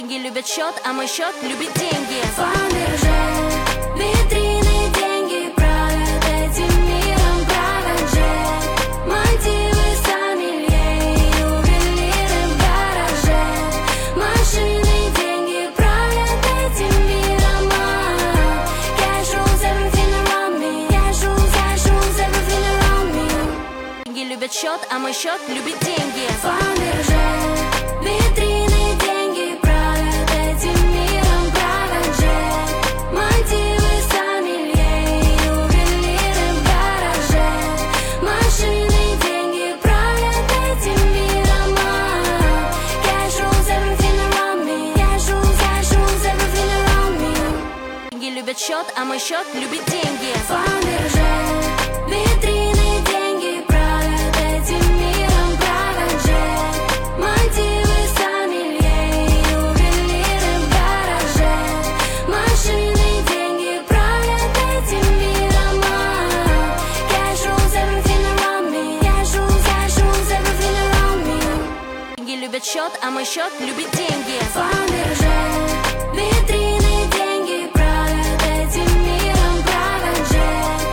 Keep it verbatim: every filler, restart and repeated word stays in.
Деньги любят счет, а мой счет любит деньги. Фаберже, витрины, деньги правят этим миром, правят же. Мотивы, сомелье и ювелиры в гараже. Машины, деньги правят этим миром. Cash rules everything around me. Cash rules, cash rules everything around me. Деньги любят счет, а мой счет любит деньги. Фаберже, витрины, деньги правят этим миром, правят же. Мотивы, сомелье и ювелиры в гараже. Машины, деньги правят этим миром. Cash rules everything around me. Cash rules, cash rules everything around me. Деньги любят счет, а мой счет любит деньги. Фаберже, витрины, деньги правят этим миром, правят же. Мотивы, сомелье и ювелиры в гараже. Машины, деньги правят этим миром. Cash rules everything around me. Cash rules, cash rules everything around me. Деньги любят счет, а мой счет любит деньги. Фаберже,